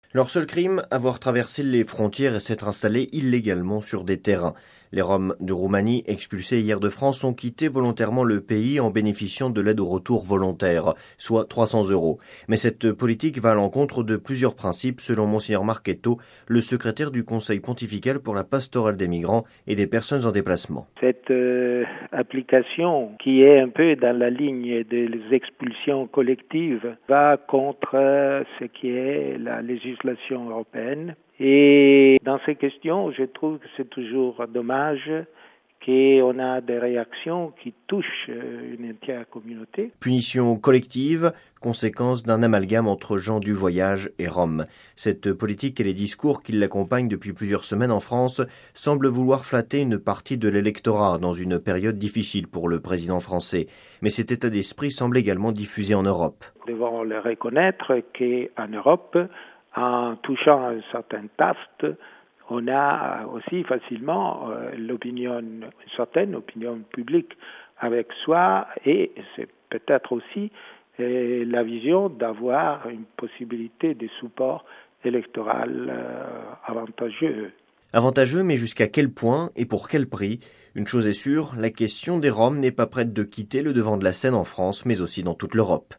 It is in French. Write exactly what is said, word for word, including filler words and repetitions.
Leur seul crime, avoir traversé les frontières et s'être installés illégalement sur des terrains. Les Roms de Roumanie, expulsés hier de France, ont quitté volontairement le pays en bénéficiant de l'aide au retour volontaire, soit trois cents euros. Mais cette politique va à l'encontre de plusieurs principes, selon Monseigneur Marchetto, le secrétaire du Conseil pontifical pour la pastorale des migrants et des personnes en déplacement. Cette euh, application, qui est un peu dans la ligne des expulsions collectives, va contre euh, ce qui est la législation européenne. Et dans ces questions, je trouve que c'est toujours dommage qu'on a des réactions qui touchent une entière communauté. Punition collective, conséquence d'un amalgame entre gens du voyage et Roms. Cette politique et les discours qui l'accompagnent depuis plusieurs semaines en France semblent vouloir flatter une partie de l'électorat dans une période difficile pour le président français. Mais cet état d'esprit semble également diffusé en Europe. Nous devons le reconnaître qu'en Europe, en touchant un certain taste, on a aussi facilement euh, l'opinion, une certaine opinion publique avec soi, et c'est peut-être aussi euh, la vision d'avoir une possibilité de support électoral euh, avantageux. Avantageux, mais jusqu'à quel point et pour quel prix? Une chose est sûre, la question des Roms n'est pas prête de quitter le devant de la scène en France, mais aussi dans toute l'Europe.